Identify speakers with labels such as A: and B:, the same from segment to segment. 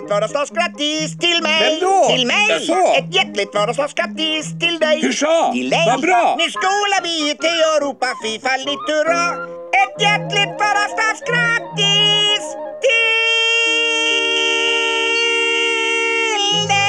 A: födelsedagsgrattis till mig.
B: Vem då?
A: Till mig.
B: Jaså?
A: Ett hjärtligt födelsedagsgrattis till dig.
B: Hur så?
A: Till dig.
B: Vad bra.
A: Nu skålar vi till Europa, FIFA lite hurra. Ett hjärtligt födelsedagsgrattis till dig.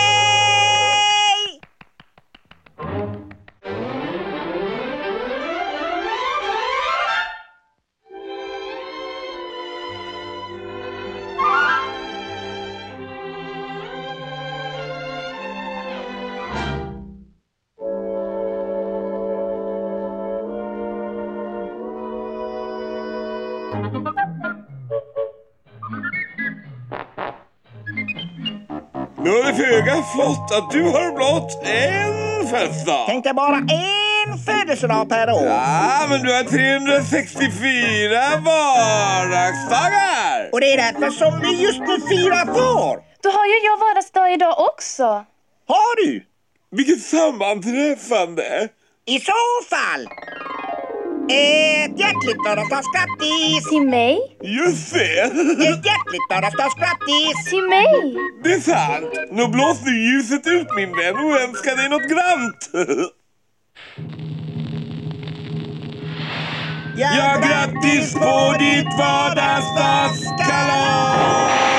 B: Nu är det föga flott att du har blott en födelsedag.
A: Tänk dig bara en födelsedag per år.
B: Ja, men du har 364 vardagsdagar.
A: Och det är därför som vi just nu firar vår.
C: Då har ju jag vardagsdag idag också.
A: Har du?
B: Vilket sammanträffande.
A: I så fall. Ett hjärtligt födelsedagsgrattis.
C: Till mig?
B: Just det.
A: Ett hjärtligt födelsedagsgrattis.
C: Till mig?
B: Det är sant. Nu blåser ljuset ut min vän och önskar dig något grant. Ja, grattis på ditt vardagsdagskalas!